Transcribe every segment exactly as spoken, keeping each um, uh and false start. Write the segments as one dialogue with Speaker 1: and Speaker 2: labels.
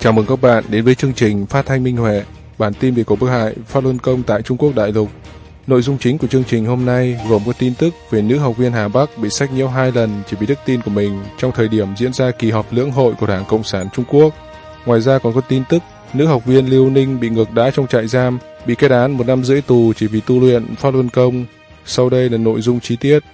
Speaker 1: Chào mừng các bạn đến với chương trình Phát thanh Minh Huệ, bản tin về cuộc bức hại Pháp Luân Công tại Trung Quốc đại lục. Nội dung chính của chương trình hôm nay gồm có tin tức về nữ học viên Hà Bắc bị sách nhiễu hai lần chỉ vì đức tin của mình trong thời điểm diễn ra kỳ họp lưỡng hội của Đảng Cộng sản Trung Quốc. Ngoài ra còn có tin tức nữ học viên Liêu Ninh bị ngược đãi trong trại giam, bị kết án một năm rưỡi tù chỉ vì tu luyện Pháp Luân Công. Sau đây là nội dung chi tiết.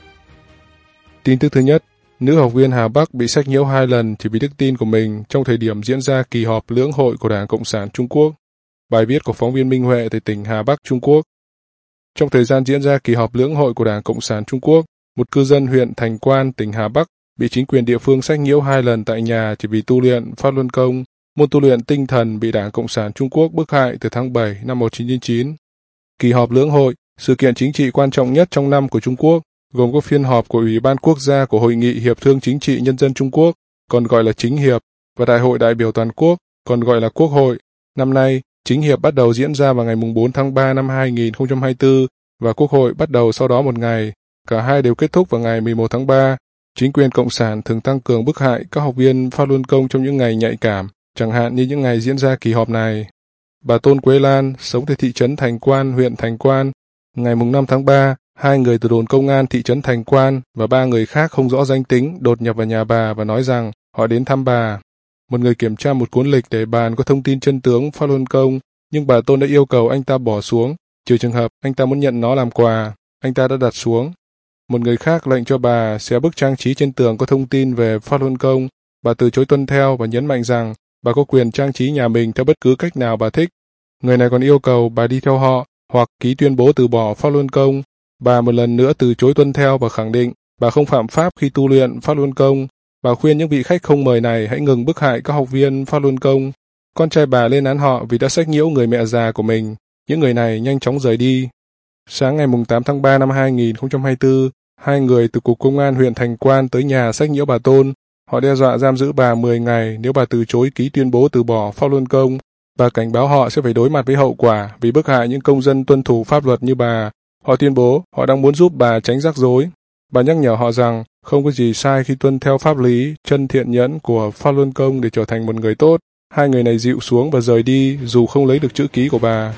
Speaker 1: Tin tức thứ nhất, nữ học viên Hà Bắc bị sách nhiễu hai lần chỉ vì đức tin của mình trong thời điểm diễn ra kỳ họp lưỡng hội của Đảng Cộng sản Trung Quốc. Bài viết của phóng viên Minh Huệ từ tỉnh Hà Bắc, Trung Quốc. Trong thời gian diễn ra kỳ họp lưỡng hội của Đảng Cộng sản Trung Quốc, một cư dân huyện Thành Quan, tỉnh Hà Bắc bị chính quyền địa phương sách nhiễu hai lần tại nhà chỉ vì tu luyện Pháp Luân Công, môn tu luyện tinh thần bị Đảng Cộng sản Trung Quốc bức hại từ tháng bảy năm một nghìn chín trăm chín mươi chín. Kỳ họp lưỡng hội, sự kiện chính trị quan trọng nhất trong năm của Trung Quốc, gồm có phiên họp của Ủy ban Quốc gia của Hội nghị Hiệp thương Chính trị Nhân dân Trung Quốc, còn gọi là Chính hiệp, và Đại hội đại biểu toàn quốc, còn gọi là Quốc hội. Năm nay, Chính hiệp bắt đầu diễn ra vào ngày bốn tháng ba năm hai nghìn không trăm hai mươi tư, và Quốc hội bắt đầu sau đó một ngày. Cả hai đều kết thúc vào ngày mười một tháng ba. Chính quyền Cộng sản thường tăng cường bức hại các học viên Pháp Luân Công trong những ngày nhạy cảm, chẳng hạn như những ngày diễn ra kỳ họp này. Bà Tôn Quế Lan, sống tại thị trấn Thành Quan, huyện Thành Quan, ngày năm tháng ba, hai người từ đồn công an thị trấn Thành Quan và ba người khác không rõ danh tính đột nhập vào nhà bà và nói rằng họ đến thăm bà. Một người kiểm tra một cuốn lịch để bàn có thông tin chân tướng Pháp Luân Công, nhưng bà Tôn đã yêu cầu anh ta bỏ xuống, trừ trường hợp anh ta muốn nhận nó làm quà. Anh ta đã đặt xuống. Một người khác lệnh cho bà xé bức trang trí trên tường có thông tin về Pháp Luân Công. Bà từ chối tuân theo và nhấn mạnh rằng bà có quyền trang trí nhà mình theo bất cứ cách nào bà thích. Người này còn yêu cầu bà đi theo họ hoặc ký tuyên bố từ bỏ Pháp Luân Công. Bà một lần nữa từ chối tuân theo và khẳng định bà không phạm pháp khi tu luyện Pháp Luân Công. Bà khuyên những vị khách không mời này hãy ngừng bức hại các học viên Pháp Luân Công. Con trai bà lên án họ vì đã sách nhiễu người mẹ già của mình. Những người này nhanh chóng rời đi. Sáng ngày tám tháng ba năm hai nghìn không trăm hai mươi tư, hai người từ Cục Công an huyện Thành Quan tới nhà sách nhiễu bà Tôn. Họ đe dọa giam giữ bà mười ngày nếu bà từ chối ký tuyên bố từ bỏ Pháp Luân Công. Bà cảnh báo họ sẽ phải đối mặt với hậu quả vì bức hại những công dân tuân thủ pháp luật như bà. Họ tuyên bố họ đang muốn giúp bà tránh rắc rối. Bà nhắc nhở họ rằng không có gì sai khi tuân theo pháp lý, chân thiện nhẫn của Pháp Luân Công để trở thành một người tốt. Hai người này dịu xuống và rời đi dù không lấy được chữ ký của bà.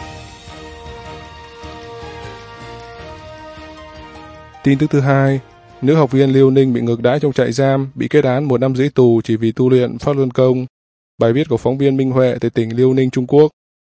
Speaker 1: Tin tức thứ hai, nữ học viên Liêu Ninh bị ngược đãi trong trại giam, bị kết án một năm rưỡi tù chỉ vì tu luyện Pháp Luân Công. Bài viết của phóng viên Minh Huệ từ tỉnh Liêu Ninh, Trung Quốc.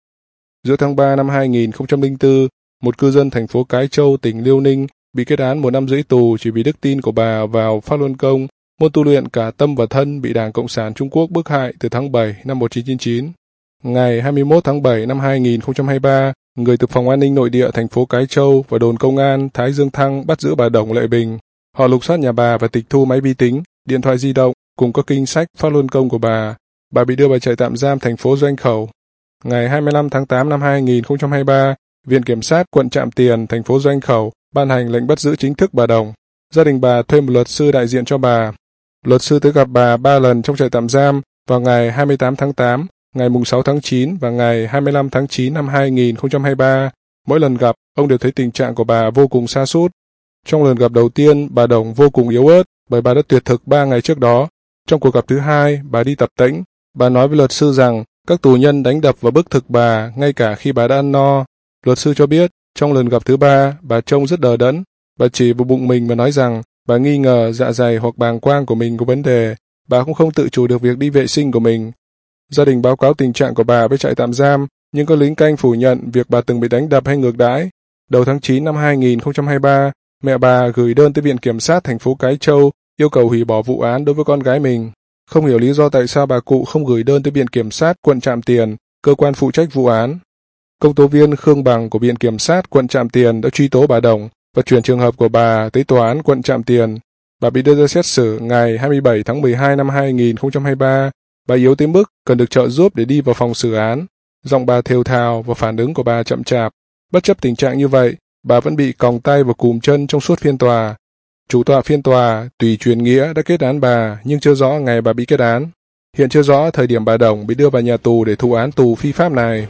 Speaker 1: Giữa tháng ba năm hai nghìn không trăm lẻ bốn, một cư dân thành phố Cái Châu, tỉnh Liêu Ninh bị kết án một năm rưỡi tù chỉ vì đức tin của bà vào Pháp Luân Công, môn tu luyện cả tâm và thân bị Đảng Cộng sản Trung Quốc bức hại từ tháng bảy năm một nghìn chín trăm chín mươi chín. Ngày hai mươi mốt tháng bảy năm hai nghìn không trăm hai mươi ba, người từ Phòng An ninh Nội địa thành phố Cái Châu và đồn công an Thái Dương Thăng bắt giữ bà Đồng Lệ Bình. Họ lục soát nhà bà và tịch thu máy vi tính, điện thoại di động cùng các kinh sách Pháp Luân Công của bà. Bà bị đưa vào trại tạm giam thành phố Doanh Khẩu. Ngày hai mươi lăm tháng tám năm hai nghìn không trăm hai mươi ba, Viện Kiểm sát quận Trạm Tiền, thành phố Doanh Khẩu ban hành lệnh bắt giữ chính thức bà Đồng. Gia đình bà thuê một luật sư đại diện cho bà. Luật sư tới gặp bà ba lần trong trại tạm giam vào ngày hai mươi tám tháng tám, ngày sáu tháng chín và ngày hai mươi lăm tháng chín năm hai nghìn không trăm hai mươi ba. Mỗi lần gặp, ông đều thấy tình trạng của bà vô cùng sa sút. Trong lần gặp đầu tiên, bà Đồng vô cùng yếu ớt bởi bà đã tuyệt thực ba ngày trước đó. Trong cuộc gặp thứ hai, bà đi tập tễnh. Bà nói với luật sư rằng các tù nhân đánh đập và bức thực bà ngay cả khi bà đã ăn no. Luật sư cho biết, trong lần gặp thứ ba, bà trông rất đờ đẫn. Bà chỉ vào bụng mình và nói rằng bà nghi ngờ dạ dày hoặc bàng quang của mình có vấn đề. Bà cũng không tự chủ được việc đi vệ sinh của mình. Gia đình báo cáo tình trạng của bà với trại tạm giam, nhưng các lính canh phủ nhận việc bà từng bị đánh đập hay ngược đãi. Đầu tháng chín năm hai nghìn không trăm hai mươi ba, mẹ bà gửi đơn tới Viện Kiểm sát thành phố Cái Châu yêu cầu hủy bỏ vụ án đối với con gái mình. Không hiểu lý do tại sao bà cụ không gửi đơn tới Viện Kiểm sát quận Trạm Tiền, cơ quan phụ trách vụ án. Công tố viên Khương Bằng của Viện Kiểm sát quận Trạm Tiền đã truy tố bà Đồng và chuyển trường hợp của bà tới tòa án quận Trạm Tiền. Bà bị đưa ra xét xử ngày hai mươi bảy tháng mười hai năm hai nghìn không trăm hai mươi ba. Bà yếu tới mức cần được trợ giúp để đi vào phòng xử án. Giọng bà thều thào và phản ứng của bà chậm chạp. Bất chấp tình trạng như vậy, bà vẫn bị còng tay và cùm chân trong suốt phiên tòa. Chủ tọa phiên tòa, Tùy Truyền Nghĩa đã kết án bà, nhưng chưa rõ ngày bà bị kết án. Hiện chưa rõ thời điểm bà Đồng bị đưa vào nhà tù để thụ án tù phi pháp này.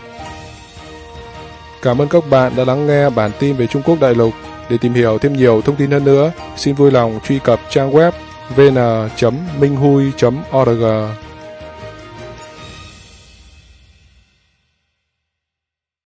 Speaker 1: Cảm ơn các bạn đã lắng nghe bản tin về Trung Quốc đại lục. Để tìm hiểu thêm nhiều thông tin hơn nữa, xin vui lòng truy cập trang web vn chấm minh hui chấm org.